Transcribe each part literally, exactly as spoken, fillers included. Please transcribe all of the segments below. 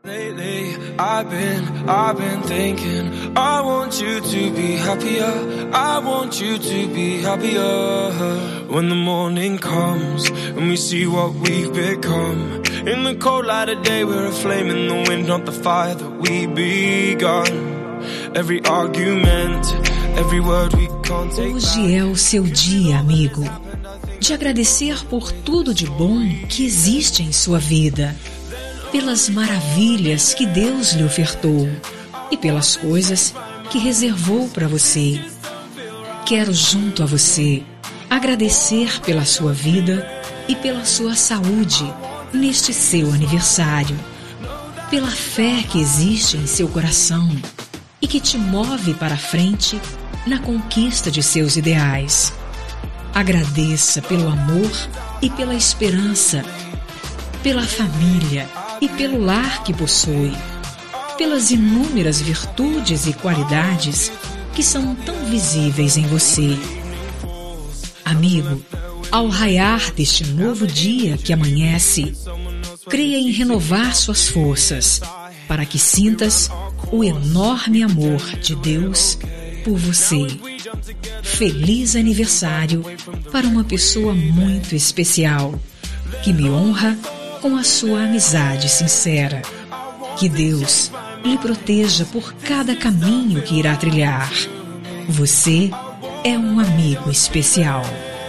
Lately, I've been, I've been thinking, I want you to be happier, I want you to be happier. When the morning comes, and we see what we've become, in the cold light of day, we're a flame in the wind, not the fire that we begun. Every argument, every word we can't take back. Hoje é o seu dia, amigo, de agradecer por tudo de bom que existe em sua vida, pelas maravilhas que Deus lhe ofertou e pelas coisas que reservou para você. Quero, junto a você, agradecer pela sua vida e pela sua saúde neste seu aniversário, pela fé que existe em seu coração e que te move para a frente na conquista de seus ideais. Agradeça pelo amor e pela esperança, pela família e pelo lar que possui, pelas inúmeras virtudes e qualidades que são tão visíveis em você. Amigo, ao raiar deste novo dia que amanhece, creia em renovar suas forças para que sintas o enorme amor de Deus por você. Feliz aniversário para uma pessoa muito especial, que me honra com a sua amizade sincera. Que Deus lhe proteja por cada caminho que irá trilhar. Você é um amigo especial.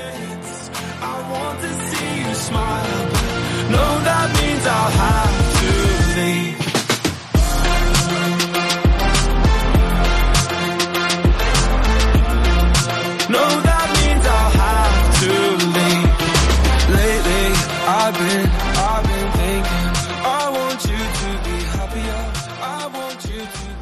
I've been, I've been thinking, I want you to be happier, I want you to